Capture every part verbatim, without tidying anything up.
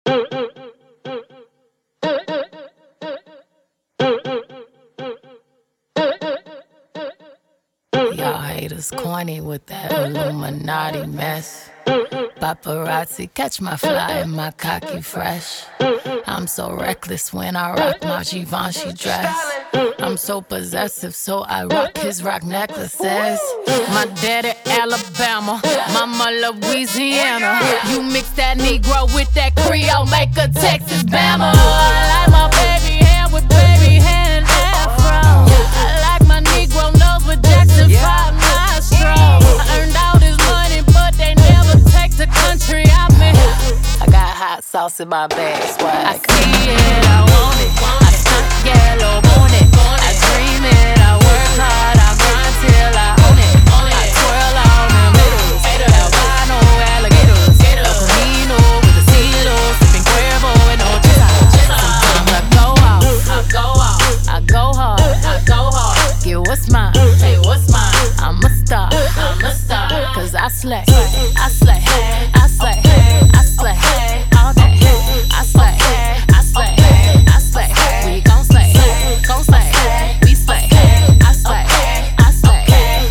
Y'all haters corny with that Illuminati mess. Paparazzi catch my fly and my cocky fresh. I'm so reckless when I rock my Givenchy dress. I'm so possessive, so I rock his rock necklaces. My daddy Alabama, mama Louisiana. You mix that Negro with that Creole, make a Texas Bama. I like my baby hair with baby hair and afro. I like my Negro nose with Jackson five nostrils. I earned all this money, but they never take the country out me. I got hot sauce in my bag, swag. I see it, I want it. I stunt yellow on it. I dream it, I work hard, I grind till I own it. I twirl on them hitters, albino alligators, El Camino with the CeeLo, sipping Cuervo and Ochesa. Sometimes I go out, I go out, I go hard, I go hard. Get what's mine, hey, what's mine? I'm a star, I'm a star, cause I slay, I slay, I slay, I slay, all day. I slay, I slay, I slay, we gon' slay, gon' slay, we slay. I slay, I slay,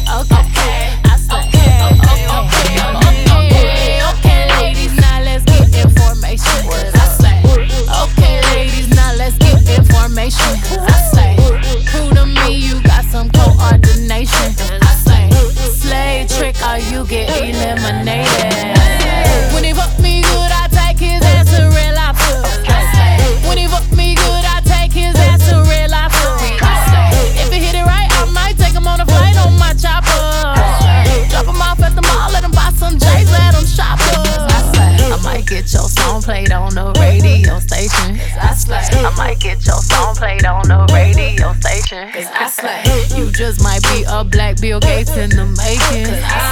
okay, I slay, okay, okay, okay, ladies, now let's get information. I slay, okay, ladies, now let's get information. I slay, prove to me you got some coordination. I slay, slay trick or you get eliminated. When he fuck me good, I take his ass to real life. When he fuck me good, I take his ass to real life. If he hit it right, I might take him on a flight on my chopper. Drop him off at the mall, let him buy some J's, let him shop us. I might get your song played on the radio station. I might get your song played on the radio station. I slay. You just might be a black Bill Gates in the making.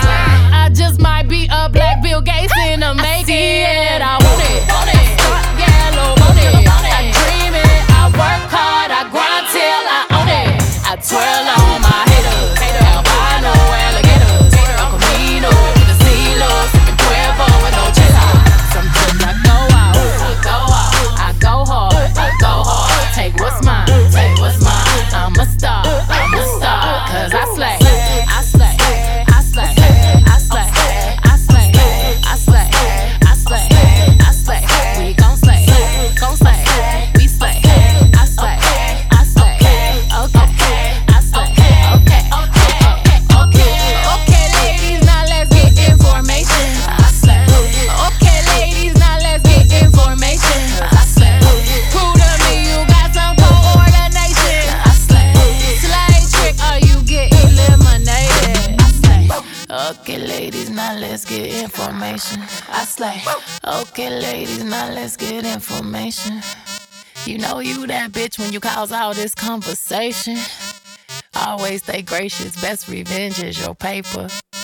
I just might be a black Bill Gates in the making. I see it, I want it. Start yellow, want it. I dream it, I work hard, I grind till I own it. I twirl on my haters, albino alligators, El Camino with the CeeLo, sipping Cuervo and Ochesa. Sometimes I go out, I go out, I go hard, I go hard. Take what's mine, take what's mine. I'm a star, I'm a star, cause I slay, I slay, I slay, I slay, I slay, I slay, I slay, I slay. We gon' slay, gon' slay, we slay. I slay, I slay, okay, I slay, okay, okay, okay, okay, ladies, now let's get information. I slay, okay, ladies, now let's get information. I slay, prove to me you got some coordination. I slay, slay trick or you get eliminated. I slay, okay, ladies, now let's get information. I slay, okay, ladies, now let's get information. You know you that bitch when you cause all this conversation. Always stay gracious, best revenge is your paper.